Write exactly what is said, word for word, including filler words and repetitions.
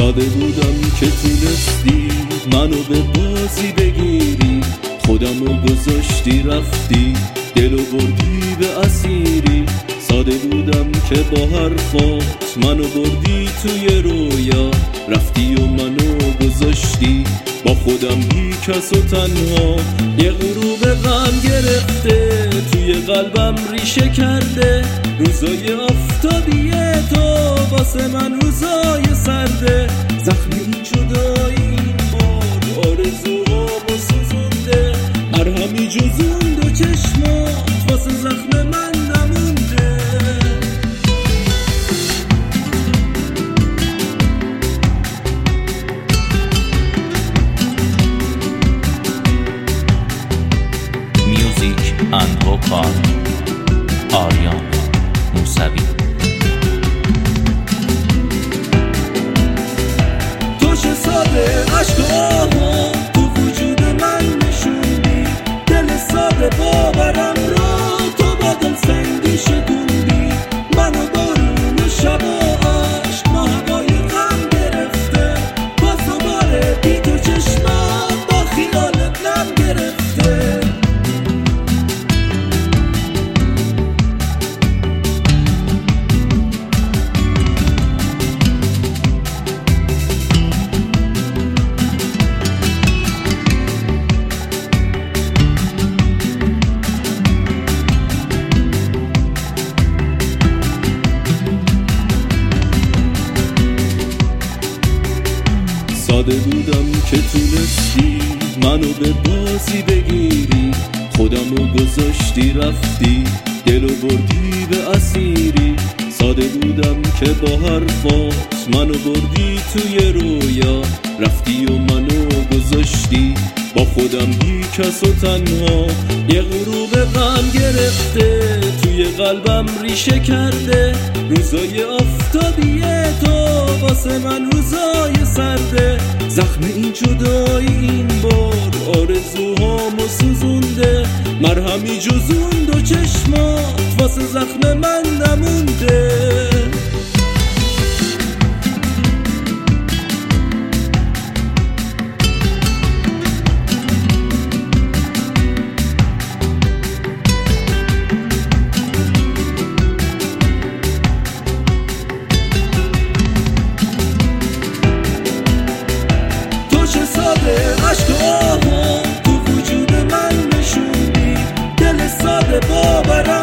ساده بودم که تونستی منو به بازی بگیری، خودمو گذاشتی رفتی دلو بردی به اسیری. ساده بودم که با حرفات منو بردی توی رویا، رفتی و منو گذاشتی با خودم بی کس و تنها. یه غروب غم گرفته توی قلبم ریشه کرده، روزای آفتابیه تو واسه من روزای سرده. زخم این جدایی این بار آرزوهامو سوزونده، مرهمی جز اون دو چشمات واسه زخم من نمونده. میوزیک اند وکال آریان موسوی. تو چه ساده عشق و آهام تو وجود من نشوندی، دل ساده باورم را تو با دل سنگی شکوندی. منو بارون شب و عشق ما هوای غم گرفته، باز دوباره بی تو چشمم با خیالت نم گرفته. ساده بودم که تونستی منو به بازی بگیری، خودمو گذاشتی رفتی دلو بردی به اسیری. ساده بودم که با حرفات منو بردی توی رویا، رفتی و منو گذاشتی با خودم بی کس و تنها. یه غروب غم گرفته توی قلبم ریشه کرده، روزای آفتابیه تو واسه من روزای سرده. زخم این جدایی این بار آرزوهامو سوزونده، مرهمی جز اون دو چشمات واسه زخم من نمونده. عشق و آهام تو وجود من نشوندی، دل ساده باورم